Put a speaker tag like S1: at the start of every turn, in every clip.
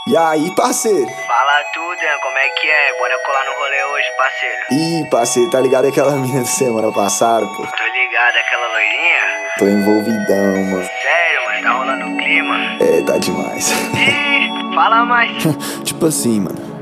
S1: E aí, parceiro?
S2: Fala tudo, hein? Como é que é? Bora colar no rolê hoje, parceiro.
S1: Ih, parceiro, tá ligado aquela mina da semana passada, pô?
S2: Tô ligado, aquela loirinha?
S1: Tô envolvidão, mano.
S2: Sério, mano? Tá rolando o clima?
S1: É, tá demais.
S2: Ih, fala mais.
S1: Tipo assim, mano.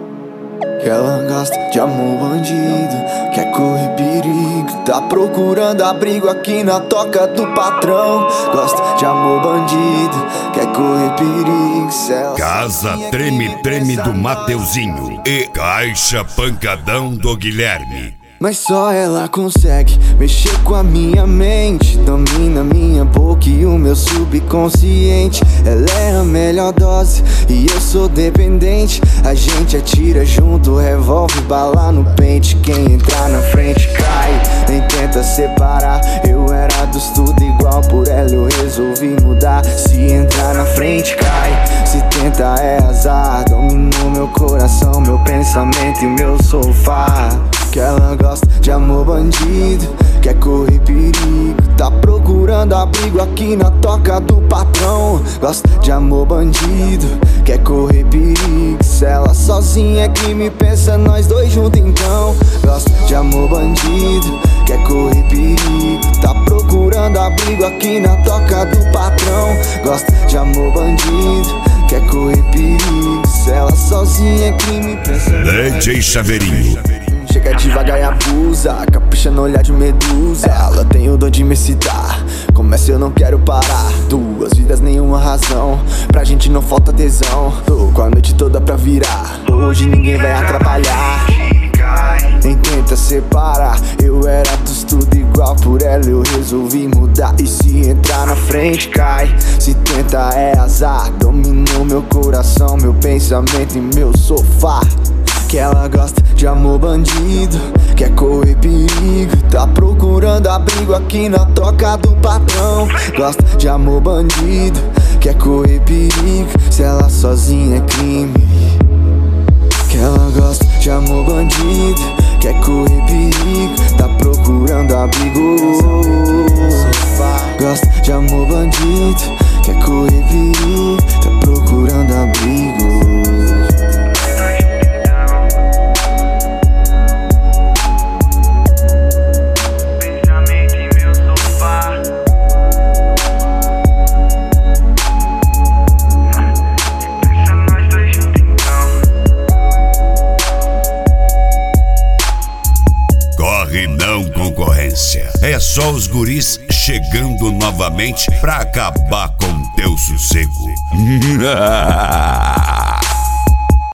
S1: Que ela gosta de amor bandido, quer correr perigo, tá procurando abrigo aqui na toca do patrão. Gosta de amor bandido, quer correr perigo, céu.
S3: Casa Treme do Mateuzinho e Caixa Pancadão do Guilherme.
S1: Mas só ela consegue mexer com a minha mente, domina minha boca e o meu subconsciente. Ela é a melhor dose e eu sou dependente. A gente atira junto, revolve bala no pente. Quem entrar na frente cai, nem tenta separar. Eu era dos tudo igual, por ela eu resolvi mudar. Se entrar na frente cai, se tenta é azar. Dominou meu coração, meu pensamento e meu sofá. Que ela gosta de amor bandido, quer correr perigo, tá procurando abrigo aqui na toca do patrão. Gosta de amor bandido, quer correr perigo, se ela sozinha é crime, pensa nós dois juntos então. Gosta de amor bandido, quer correr perigo, tá procurando abrigo aqui na toca do patrão. Gosta de amor bandido, quer correr perigo, se ela sozinha é crime, pensa nós.
S3: DJ Chaveirinho.
S1: Chega devagar e abusa, capricha no olhar de medusa. Ela tem o dom de me excitar, começa eu não quero parar. Duas vidas, nenhuma razão, pra gente não falta tesão. Tô com a noite toda pra virar, hoje ninguém vai atrapalhar. Nem tenta separar, eu era dos tudo igual, por ela eu resolvi mudar. E se entrar na frente cai, se tenta é azar. Dominou meu coração, meu pensamento e meu sofá. Que ela gosta de amor bandido, quer correr perigo, tá procurando abrigo aqui na toca do patrão. Gosta de amor bandido, quer correr perigo, se ela sozinha é crime. Que ela gosta de amor bandido, quer correr perigo, tá procurando abrigo. Gosta de amor bandido, quer correr perigo, tá procurando abrigo.
S3: Corre não, concorrência. É só os guris chegando novamente pra acabar com teu sossego.